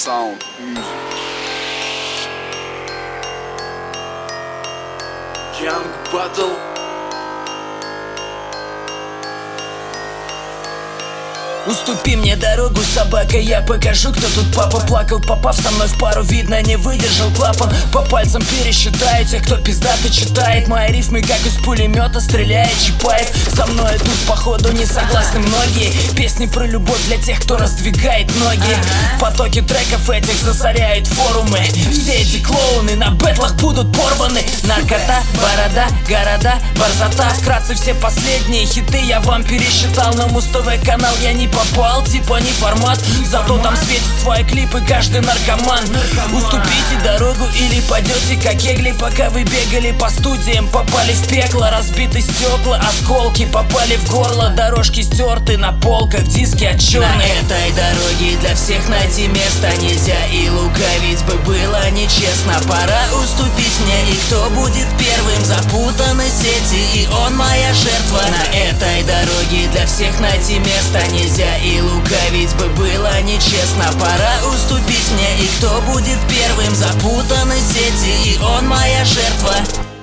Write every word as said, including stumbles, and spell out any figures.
Sound Music. Young Battle. Уступи мне дорогу, собака, я покажу, кто тут папа. Плакал, попав со мной в пару, видно, не выдержал клапан. По пальцам пересчитаю тех, кто пиздато читает мои рифмы, как из пулемета стреляет Чапаев. Со мной тут походу не согласны многие. Песни про любовь для тех, кто раздвигает ноги. Потоки треков этих засоряют форумы. Все эти клоуны на бэтлах будут порваны. Наркота, борода, города, борзота. Вкратце все последние хиты я вам пересчитал. На Муз-ТВ канал я не попал, типа не формат. Зато там светит свои клипы каждый наркоман. Уступите дорогу или пойдете как кегли. Пока вы бегали по студиям, попали в пекло. Разбиты стекла, осколки попали в горло. Дорожки стерты на полках, диски от черных. На этой дороге для всех найти место нельзя, и лукавить бы было нечестно. Пора уступить мне, и кто будет первым? Запутаны сети, и он моя жертва. На этой дороге для всех найти место нельзя, и лукавить бы было нечестно. Пора уступить мне, и кто будет первым? Запутаны сети, и он моя жертва.